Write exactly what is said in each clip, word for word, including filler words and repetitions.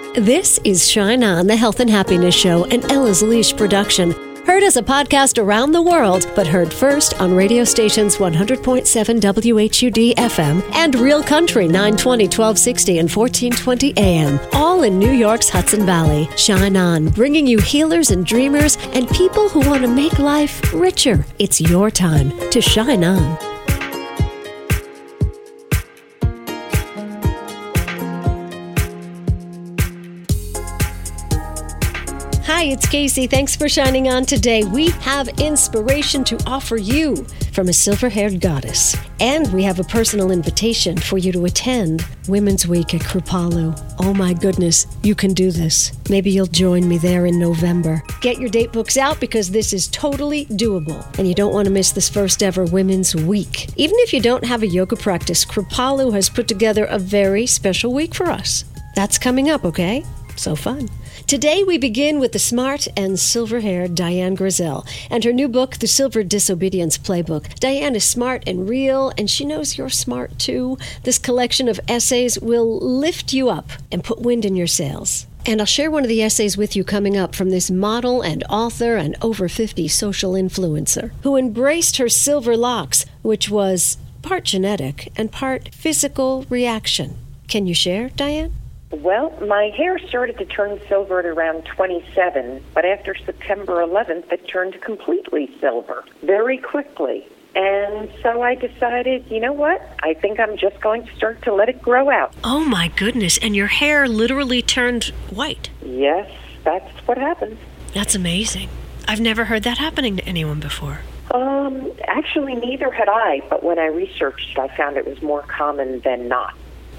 This is Shine On, the Health and Happiness Show, an Ella's Leash production. Heard as a podcast around the world, but heard first on radio stations one hundred point seven W H U D F M and Real Country nine twenty, twelve sixty, and fourteen twenty A M, all in New York's Hudson Valley. Shine On, bringing you healers and dreamers and people who want to make life richer. It's your time to shine on. Hi, it's Casey. Thanks for shining on today. We have inspiration to offer you from a silver-haired goddess. And we have a personal invitation for you to attend Women's Week at Kripalu. Oh my goodness, you can do this. Maybe you'll join me there in November. Get your date books out because this is totally doable. And you don't want to miss this first ever Women's Week. Even if you don't have a yoga practice, Kripalu has put together a very special week for us. That's coming up, okay? So fun. Today we begin with the smart and silver-haired Diane Grizzell and her new book, The Silver Disobedience Playbook. Diane is smart and real, and she knows you're smart too. This collection of essays will lift you up and put wind in your sails. And I'll share one of the essays with you coming up from this model and author and over fifty social influencer who embraced her silver locks, which was part genetic and part physical reaction. Can you share, Diane? Well, my hair started to turn silver at around twenty-seven, but after September eleventh, it turned completely silver very quickly. And so I decided, you know what? I think I'm just going to start to let it grow out. Oh, my goodness. And your hair literally turned white. Yes, that's what happened. That's amazing. I've never heard that happening to anyone before. Um, actually, neither had I, but when I researched, I found it was more common than not.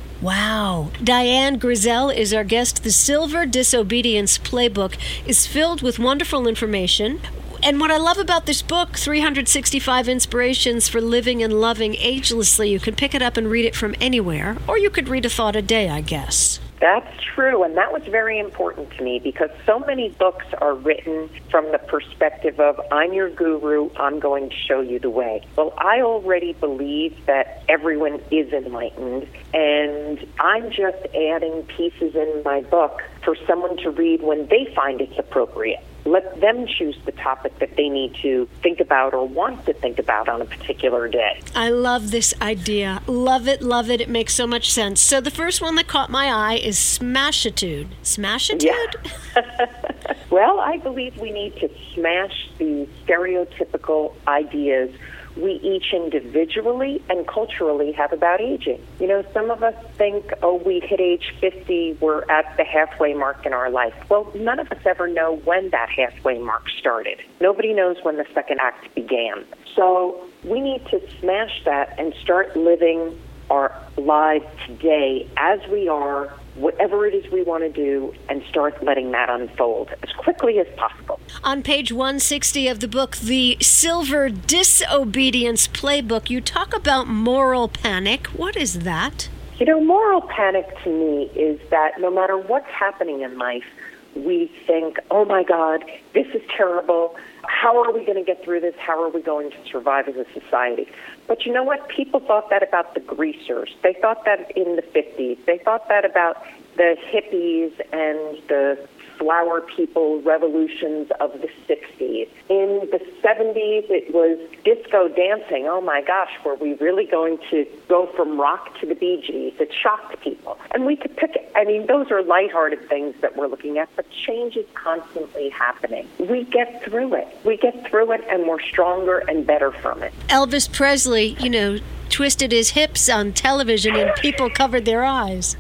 Wow. Diane Grizzell is our guest. The Silver Disobedience Playbook is filled with wonderful information. And what I love about this book, three hundred sixty-five Inspirations for Living and Loving Agelessly, you can pick it up and read it from anywhere, or you could read a thought a day, I guess. That's true, and that was very important to me because so many books are written from the perspective of, I'm your guru, I'm going to show you the way. Well, I already believe that everyone is enlightened, and I'm just adding pieces in my book for someone to read when they find it's appropriate. Let them choose the topic that they need to think about or want to think about on a particular day. I love this idea. Love it, love it. It makes so much sense. So the first one that caught my eye is Smashitude. Smashitude? Yeah. Well, I believe we need to smash the stereotypical ideas we each individually and culturally have about aging. You know, some of us think, oh, we hit age fifty, we're at the halfway mark in our life. Well, none of us ever know when that halfway mark started. Nobody knows when the second act began. So we need to smash that and start living our lives today as we are, whatever it is we want to do, and start letting that unfold as quickly as possible. On page one sixty of the book, The Silver Disobedience Playbook, you talk about moral panic. What is that? You know, moral panic to me is that no matter what's happening in life, we think, oh my God, this is terrible. How are we going to get through this? How are we going to survive as a society? But you know what? People thought that about the greasers. They thought that in the fifties. They thought that about the hippies and the flower people revolutions of the sixties. In the seventies, it was disco dancing. Oh my gosh, were we really going to go from rock to the Bee Gees? It shocked people. And we could pick, I mean, those are lighthearted things that we're looking at, but change is constantly happening. We get through it. We get through it, and we're stronger and better from it. Elvis Presley, you know, twisted his hips on television and people covered their eyes.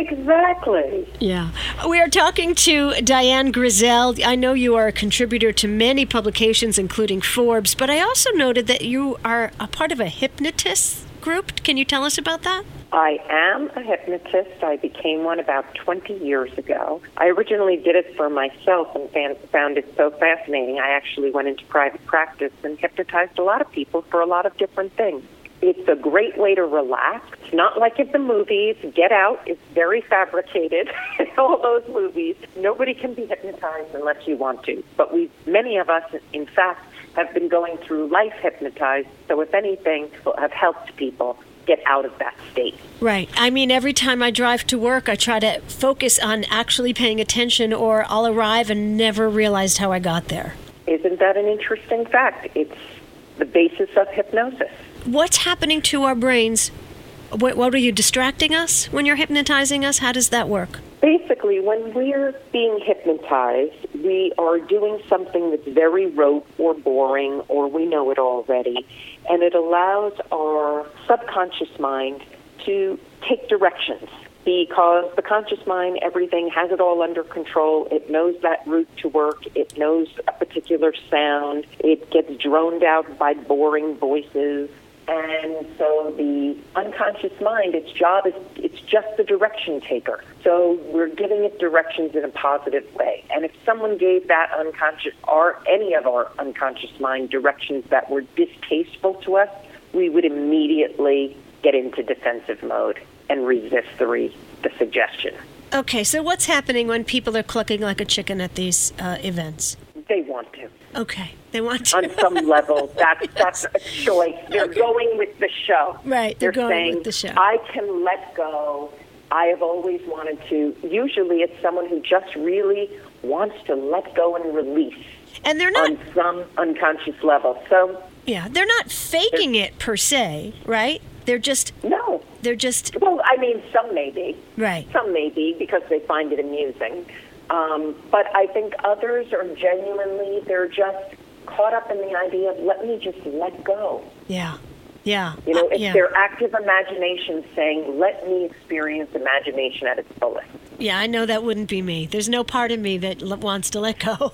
Exactly. Yeah. We are talking to Diane Grizzell. I know you are a contributor to many publications, including Forbes, but I also noted that you are a part of a hypnotist group. Can you tell us about that? I am a hypnotist. I became one about twenty years ago. I originally did it for myself and found it so fascinating. I actually went into private practice and hypnotized a lot of people for a lot of different things. It's a great way to relax. It's not like in the movies. Get Out is very fabricated in all those movies. Nobody can be hypnotized unless you want to. But we, many of us, in fact, have been going through life hypnotized. So if anything, will have helped people get out of that state. Right. I mean, every time I drive to work, I try to focus on actually paying attention, or I'll arrive and never realized how I got there. Isn't that an interesting fact? It's the basis of hypnosis. What's happening to our brains? What, what are you distracting us when you're hypnotizing us? How does that work? Basically, when we're being hypnotized, we are doing something that's very rote or boring, or we know it already, and it allows our subconscious mind to take directions, because the conscious mind, everything, has it all under control. It knows that route to work. It knows a particular sound. It gets droned out by boring voices. And so the unconscious mind, its job is, it's just the direction taker. So we're giving it directions in a positive way. And if someone gave that unconscious, or any of our unconscious mind, directions that were distasteful to us, we would immediately get into defensive mode and resist the, re- the suggestion. Okay, so what's happening when people are clucking like a chicken at these uh, events? They want to. Okay, they want to. On some level, that's that's a choice. They're okay. going with the show. Right, they're, they're going saying, with the show. I can let go. I have always wanted to. Usually it's someone who just really wants to let go and release. And they're not... on some unconscious level. So yeah, they're not faking it per se, right? They're just... No. They're just... Well, I mean, some may be. Right. Some may be because they find it amusing. Um, but I think others are genuinely, they're just caught up in the idea of, let me just let go. Yeah, yeah. You know, uh, it's yeah. their active imagination saying, let me experience imagination at its fullest. Yeah, I know that wouldn't be me. There's no part of me that l- wants to let go.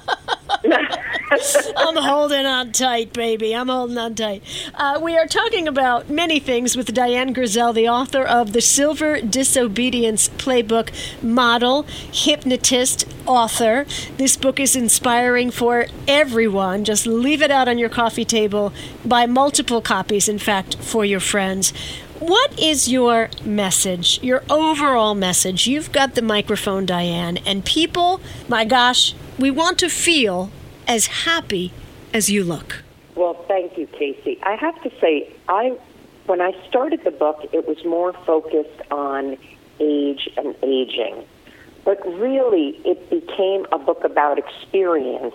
I'm holding on tight, baby. I'm holding on tight. Uh, we are talking about many things with Diane Griselle, the author of the Silver Disobedience Playbook, model, hypnotist, author. This book is inspiring for everyone. Just leave it out on your coffee table. Buy multiple copies, in fact, for your friends. What is your message, your overall message? You've got the microphone, Diane, and people, my gosh, we want to feel as happy as you look. Well, thank you, Casey. I have to say, I when I started the book, it was more focused on age and aging. But really, it became a book about experience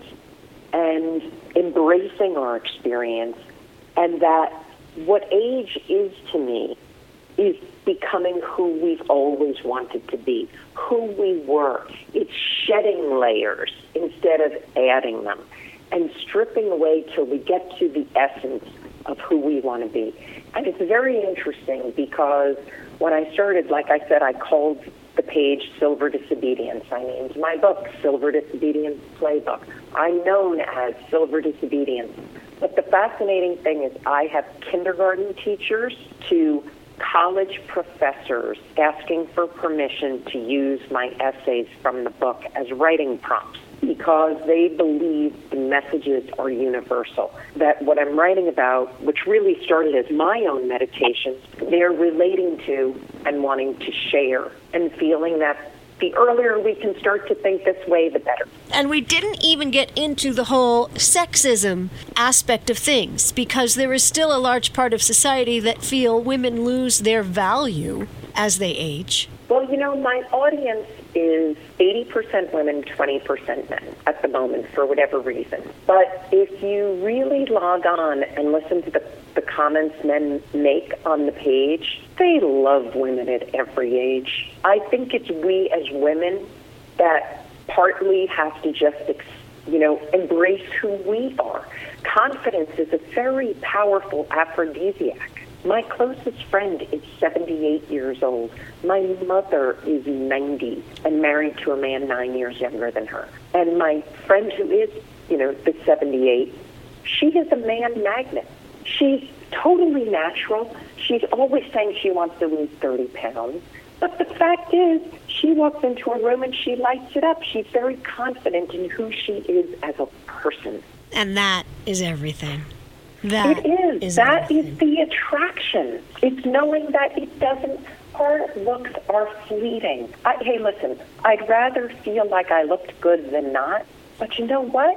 and embracing our experience, and that what age is to me is becoming who we've always wanted to be, who we were. It's shedding layers instead of adding them, and stripping away till we get to the essence of who we want to be. And it's very interesting because when I started, like I said, I called the page Silver Disobedience. I named my book Silver Disobedience Playbook. I'm known as Silver Disobedience. But the fascinating thing is I have kindergarten teachers to college professors asking for permission to use my essays from the book as writing prompts because they believe the messages are universal, that what I'm writing about, which really started as my own meditations, they're relating to and wanting to share and feeling that the earlier we can start to think this way, the better. And we didn't even get into the whole sexism aspect of things, because there is still a large part of society that feel women lose their value as they age. Well, you know, my audience is eighty percent women, twenty percent men at the moment for whatever reason. But if you really log on and listen to the, the comments men make on the page, they love women at every age. I think it's we as women that partly have to just, you know, embrace who we are. Confidence is a very powerful aphrodisiac. My closest friend is seventy-eight years old. My mother is ninety and married to a man nine years younger than her. And my friend who is, you know, the seventy-eight, she is a man magnet. She's totally natural. She's always saying she wants to lose thirty pounds. But the fact is, she walks into a room and she lights it up. She's very confident in who she is as a person. And that is everything. That it is. is that everything. is the attraction. It's knowing that it doesn't, our looks are fleeting. I, hey, listen, I'd rather feel like I looked good than not. But you know what?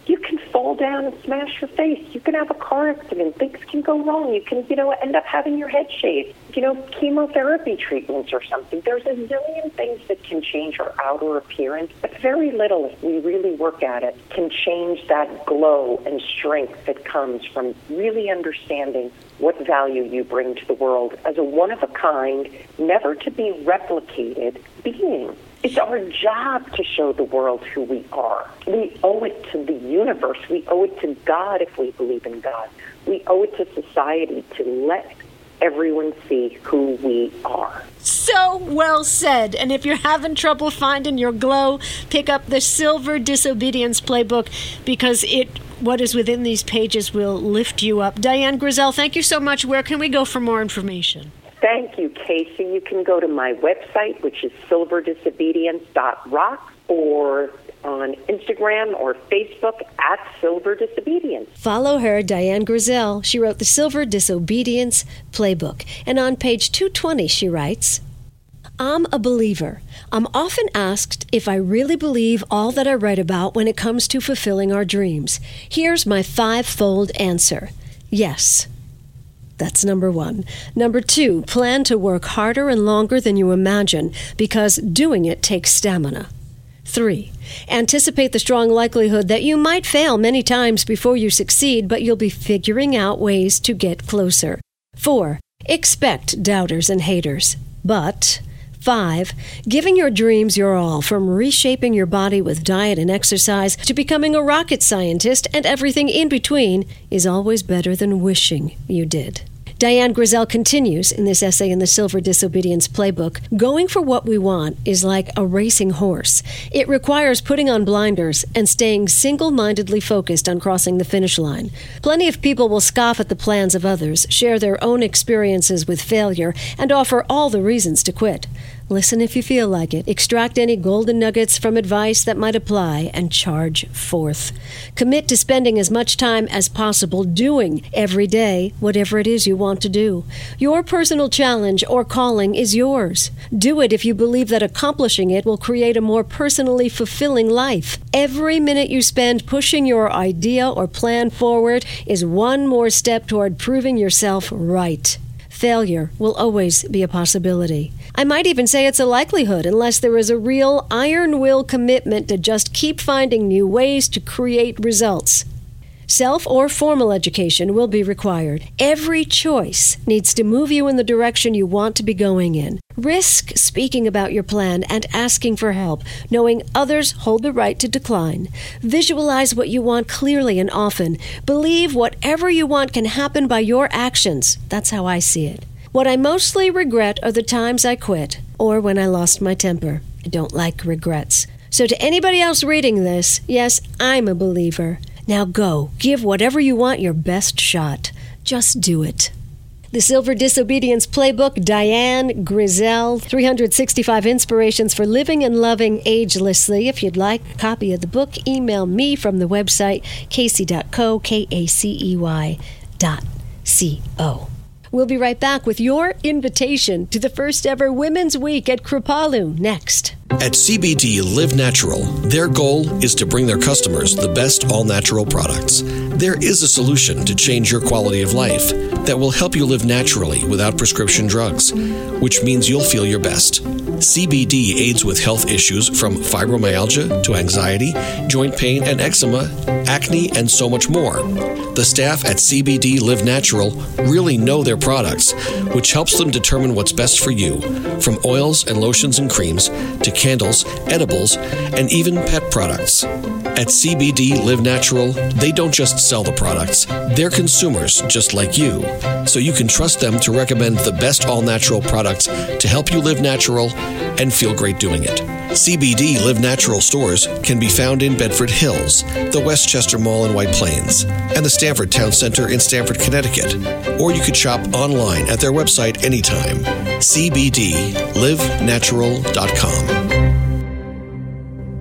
You can fall down and smash your face. You can have a car accident. Things can go wrong. You can, you know, end up having your head shaved. You know, chemotherapy treatments or something. There's a zillion things that can change our outer appearance, but very little, if we really work at it, can change that glow and strength that comes from really understanding what value you bring to the world as a one-of-a-kind, never-to-be replicated being. It's our job to show the world who we are. We owe it to the universe. We owe it to God if we believe in God. We owe it to society to let everyone see who we are. So well said. And if you're having trouble finding your glow, pick up the Silver Disobedience Playbook, because it what is within these pages will lift you up. Diane Grisell, thank you so much. Where can we go for more information? Thank you, Casey. You can go to my website, which is silver disobedience dot rock, or on Instagram or Facebook at Silver Disobedience. Follow her, Diane Grisell. She wrote the Silver Disobedience Playbook. And on page two twenty, she writes, I'm a believer. I'm often asked if I really believe all that I write about when it comes to fulfilling our dreams. Here's my five-fold answer. Yes. That's number one. Number two, plan to work harder and longer than you imagine, because doing it takes stamina. Three, anticipate the strong likelihood that you might fail many times before you succeed, but you'll be figuring out ways to get closer. Four, expect doubters and haters. But five, giving your dreams your all, from reshaping your body with diet and exercise to becoming a rocket scientist and everything in between, is always better than wishing you did. Diane Grisell continues in this essay in the Silver Disobedience Playbook, going for what we want is like a racing horse. It requires putting on blinders and staying single-mindedly focused on crossing the finish line. Plenty of people will scoff at the plans of others, share their own experiences with failure, and offer all the reasons to quit. Listen if you feel like it. Extract any golden nuggets from advice that might apply and charge forth. Commit to spending as much time as possible doing every day whatever it is you want to do. Your personal challenge or calling is yours. Do it if you believe that accomplishing it will create a more personally fulfilling life. Every minute you spend pushing your idea or plan forward is one more step toward proving yourself right. Failure will always be a possibility. I might even say it's a likelihood, unless there is a real iron will commitment to just keep finding new ways to create results. Self or formal education will be required. Every choice needs to move you in the direction you want to be going in. Risk speaking about your plan and asking for help, knowing others hold the right to decline. Visualize what you want clearly and often. Believe whatever you want can happen by your actions. That's how I see it. What I mostly regret are the times I quit, or when I lost my temper. I don't like regrets. So to anybody else reading this, yes, I'm a believer. Now go, give whatever you want your best shot. Just do it. The Silver Disobedience Playbook, Diane Grisell, three hundred sixty-five Inspirations for Living and Loving Agelessly. If you'd like a copy of the book, email me from the website, casey dot co, K A C E Y dot C O. We'll be right back with your invitation to the first ever Women's Week at Kripalu next. At C B D Live Natural, their goal is to bring their customers the best all-natural products. There is a solution to change your quality of life that will help you live naturally without prescription drugs, which means you'll feel your best. C B D aids with health issues from fibromyalgia to anxiety, joint pain and eczema, acne, and so much more. The staff at C B D Live Natural really know their products, which helps them determine what's best for you, from oils and lotions and creams to candles, edibles, and even pet products. At C B D Live Natural, they don't just sell the products. They're consumers just like you. So you can trust them to recommend the best all-natural products to help you live natural and feel great doing it. C B D Live Natural stores can be found in Bedford Hills, the Westchester Mall in White Plains, and the Stamford Town Center in Stamford, Connecticut. Or you could shop online at their website anytime, c b d live natural dot com.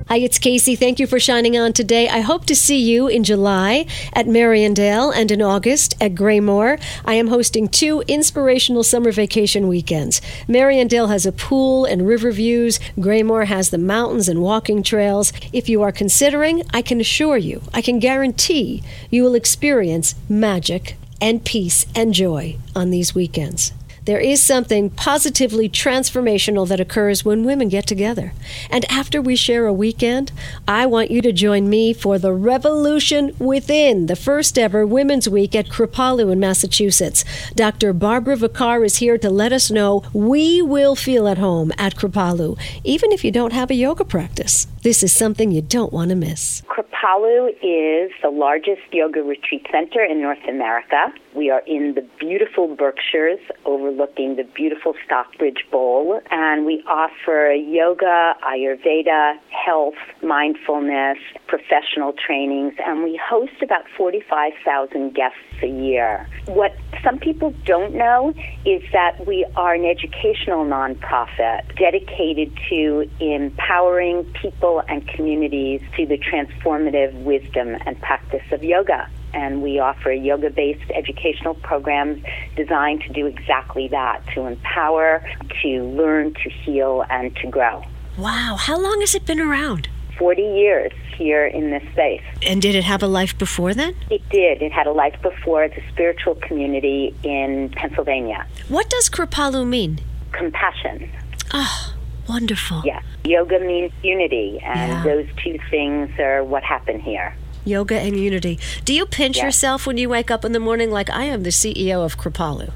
Hi, it's Casey. Thank you for shining on today. I hope to see you in July at Mariandale and in August at Graymoor. I am hosting two inspirational summer vacation weekends. Mariandale has a pool and river views. Graymoor has the mountains and walking trails. If you are considering, I can assure you, I can guarantee you will experience magic and peace and joy on these weekends. There is something positively transformational that occurs when women get together. And after we share a weekend, I want you to join me for the Revolution Within, the first ever Women's Week at Kripalu in Massachusetts. Doctor Barbara Vicar is here to let us know we will feel at home at Kripalu, even if you don't have a yoga practice. This is something you don't want to miss. Kripalu is the largest yoga retreat center in North America. We are in the beautiful Berkshires overlooking the beautiful Stockbridge Bowl, and we offer yoga, Ayurveda, health, mindfulness, professional trainings, and we host about forty-five thousand guests a year. What some people don't know is that we are an educational nonprofit dedicated to empowering people and communities through the transformative wisdom and practice of yoga. And we offer yoga-based educational programs designed to do exactly that, to empower, to learn, to heal, and to grow. Wow. How long has it been around? forty years here in this space. And did it have a life before then? It did. It had a life before as a spiritual community in Pennsylvania. What does Kripalu mean? Compassion. Oh, wonderful. Yeah. Yoga means unity, and Yeah. those two things are what happen here. Yoga and unity. Do you pinch Yes. yourself when you wake up in the morning like, I am the C E O of Kripalu?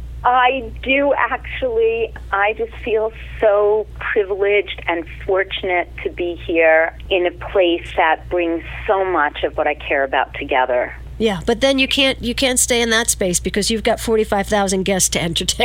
I do actually. I just feel so privileged and fortunate to be here in a place that brings so much of what I care about together. Yeah, but then you can't you can't stay in that space because you've got forty-five thousand guests to entertain.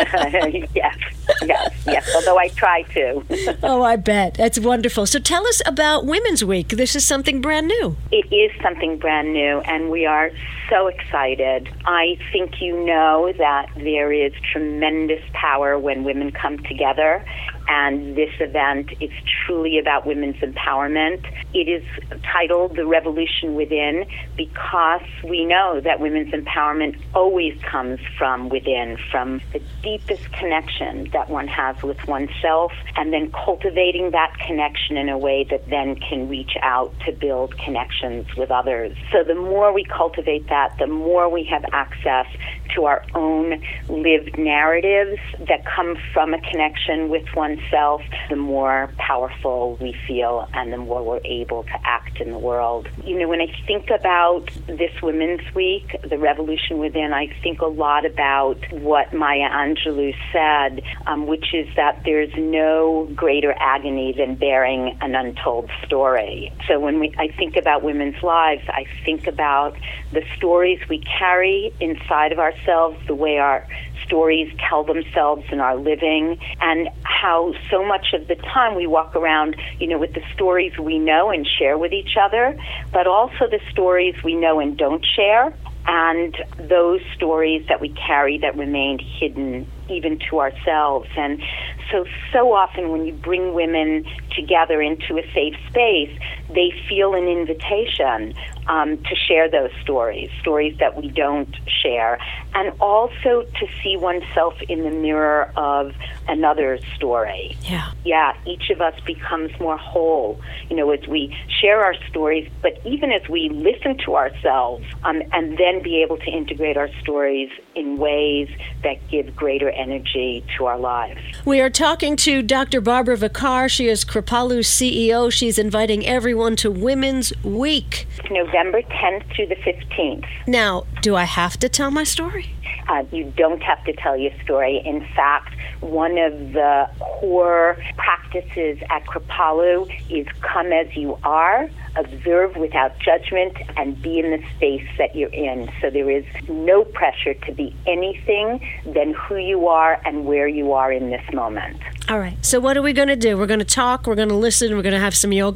yes, yes, yes, although I try to. Oh, I bet. That's wonderful. So tell us about Women's Week. This is something brand new. It is something brand new, and we are so excited. I think you know that there is tremendous power when women come together, and this event is truly about women's empowerment. It is titled The Revolution Within because we know that women's empowerment always comes from within, from the deepest connection that one has with oneself, and then cultivating that connection in a way that then can reach out to build connections with others. So the more we cultivate that, the more we have access to our own lived narratives that come from a connection with oneself, the more powerful we feel and the more we're able to act in the world. You know, when I think about this Women's Week, the Revolution Within, I think a lot about what Maya Angelou said, um, which is that there's no greater agony than bearing an untold story. So when we, I think about women's lives, I think about the stories we carry inside of ourselves, the way our stories tell themselves in our living, and how so much of the time we walk around, you know, with the stories we know and share with each other, but also the stories we know and don't share, and those stories that we carry that remain hidden even to ourselves. And so, so often when you bring women together into a safe space, they feel an invitation um, to share those stories, stories that we don't share, and also to see oneself in the mirror of another's story. Yeah. Yeah, each of us becomes more whole, you know, as we share our stories, but even as we listen to ourselves um, and then be able to integrate our stories in ways that give greater energy to our lives. We are talking to Doctor Barbara Vicar. She is Kripalu's C E O. She's inviting everyone to Women's Week. November tenth through the fifteenth. Now, do I have to tell my story? Uh, you don't have to tell your story. In fact, one of the core practices at Kripalu is come as you are, observe without judgment, and be in the space that you're in. So there is no pressure to be anything than who you are and where you are in this moment. All right. So what are we going to do? We're going to talk, we're going to listen, we're going to have some yoga?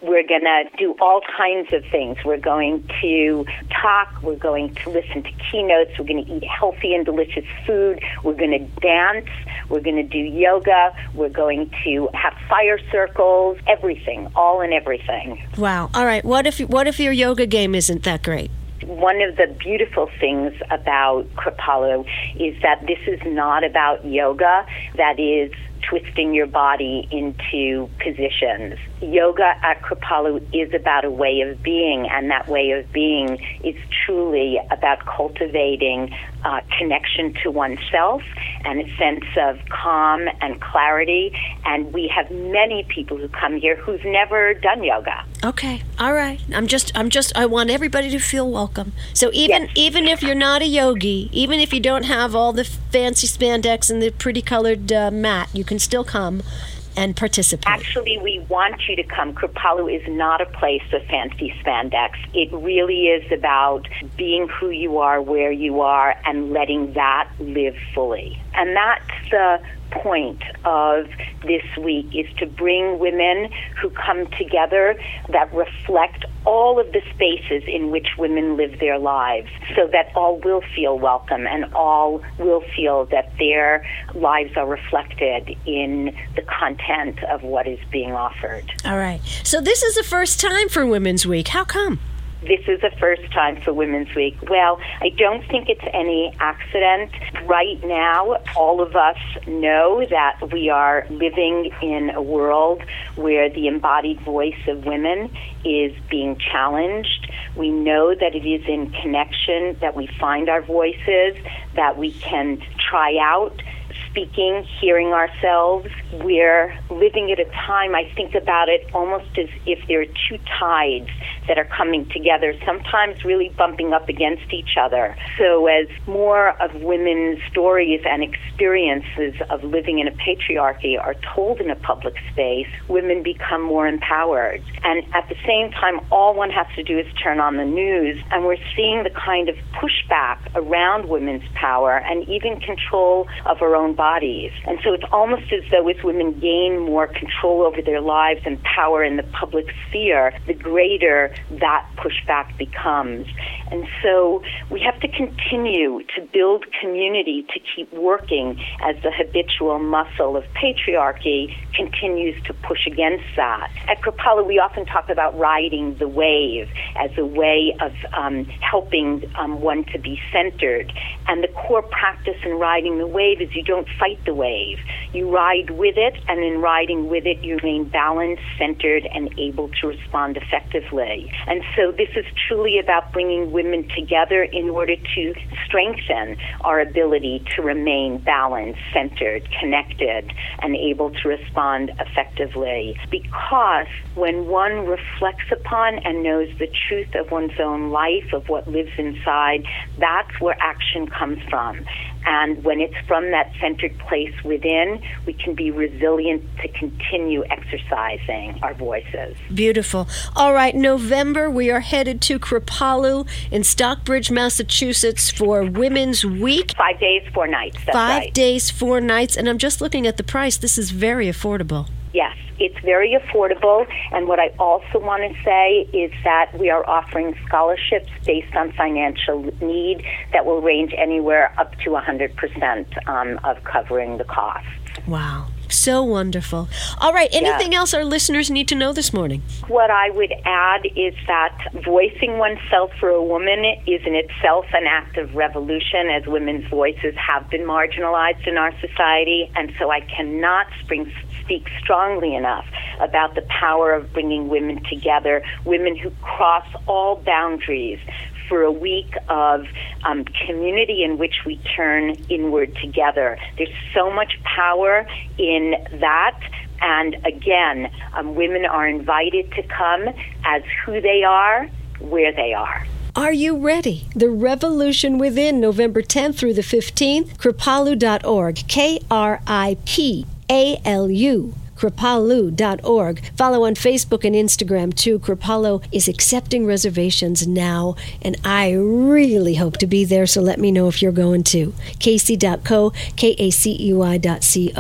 We're going to do all kinds of things. We're going to talk. We're going to listen to keynotes. We're going to eat healthy and delicious food. We're going to dance. We're going to do yoga. We're going to have fire circles, everything, all and everything. Wow. All right. What if what if your yoga game isn't that great? One of the beautiful things about Kripalu is that this is not about yoga. That is twisting your body into positions. Yoga at Kripalu is about a way of being, and that way of being is truly about cultivating uh, connection to oneself and a sense of calm and clarity. And we have many people who come here who've never done yoga. Okay, all right. I'm just, I'm just, I want everybody to feel welcome. So even, Yes. even if you're not a yogi, even if you don't have all the fancy spandex and the pretty colored uh, mat, you can still come and participate. Actually, we want you to come. Kripalu is not a place of fancy spandex. It really is about being who you are, where you are, and letting that live fully. And that's the point of this week, is to bring women who come together that reflect all of the spaces in which women live their lives, so that all will feel welcome and all will feel that their lives are reflected in the content of what is being offered. All right. So this is the first time for Women's Week. How come? This is the first time for Women's Week. Well, I don't think it's any accident. Right now, all of us know that we are living in a world where the embodied voice of women is being challenged. We know that it is in connection that we find our voices, that we can try out speaking, hearing ourselves. We're living at a time, I think about it almost as if there are two tides that are coming together, sometimes really bumping up against each other. So as more of women's stories and experiences of living in a patriarchy are told in a public space, women become more empowered. And at the same time, all one has to do is turn on the news, and we're seeing the kind of pushback around women's power and even control of our own bodies. And so it's almost as though as women gain more control over their lives and power in the public sphere, the greater that pushback becomes. And so we have to continue to build community to keep working as the habitual muscle of patriarchy continues to push against that. At Kripalu, we often talk about riding the wave as a way of um, helping um, one to be centered. And the core practice in riding the wave is you don't fight the wave. You ride with it, and in riding with it, you remain balanced, centered, and able to respond effectively. And so this is truly about bringing women together in order to strengthen our ability to remain balanced, centered, connected, and able to respond effectively. Because when one reflects upon and knows the truth of one's own life, of what lives inside, that's where action comes from. And when it's from that centered place within, we can be resilient to continue exercising our voices. Beautiful. All right, November, we are headed to Kripalu in Stockbridge, Massachusetts for Women's Week. Five days, four nights. That's Five right. days, four nights. And I'm just looking at the price. This is very affordable. Yes, it's very affordable, and what I also want to say is that we are offering scholarships based on financial need that will range anywhere up to one hundred percent um, of covering the cost. Wow. So wonderful. All right, anything Yeah. else our listeners need to know this morning? What I would add is that voicing oneself for a woman is in itself an act of revolution, as women's voices have been marginalized in our society, and so I cannot spring, speak strongly enough about the power of bringing women together, women who cross all boundaries, for a week of um, community in which we turn inward together. There's so much power in that. And again, um, women are invited to come as who they are, where they are. Are you ready? The Revolution Within, November tenth through the fifteenth, kripalu dot org, K R I P A L U. kripalu dot org. Follow on Facebook and Instagram too. Kripalu is accepting reservations now, and I really hope to be there, so let me know if you're going to. K C dot co, K A C E Y dot C O.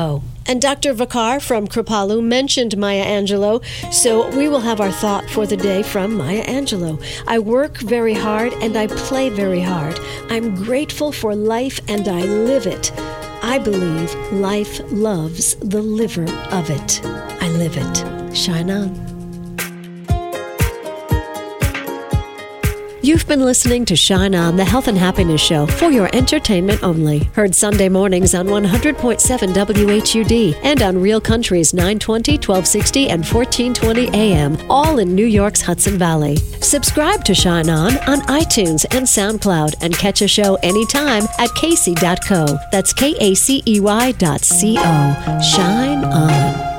And Doctor Vakar from Kripalu mentioned Maya Angelou, so we will have our thought for the day from Maya Angelou. I work very hard and I play very hard. I'm grateful for life and I live it. I believe life loves the liver of it. I live it. Shine on. You've been listening to Shine On, the Health and Happiness Show, for your entertainment only. Heard Sunday mornings on one hundred point seven W H U D and on Real Country's nine twenty, twelve sixty, and fourteen twenty A M, all in New York's Hudson Valley. Subscribe to Shine On on iTunes and SoundCloud and catch a show anytime at Casey dot co. That's K A C E Y dot C O. Shine on.